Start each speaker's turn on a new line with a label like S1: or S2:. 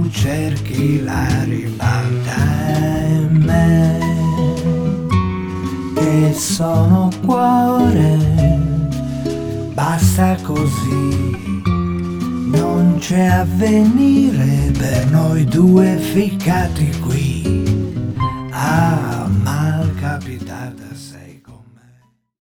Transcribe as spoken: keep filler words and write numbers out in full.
S1: tu cerchi la ribalta e me che sono cuore, basta così, non c'è avvenire per noi due ficcati qui. Amore,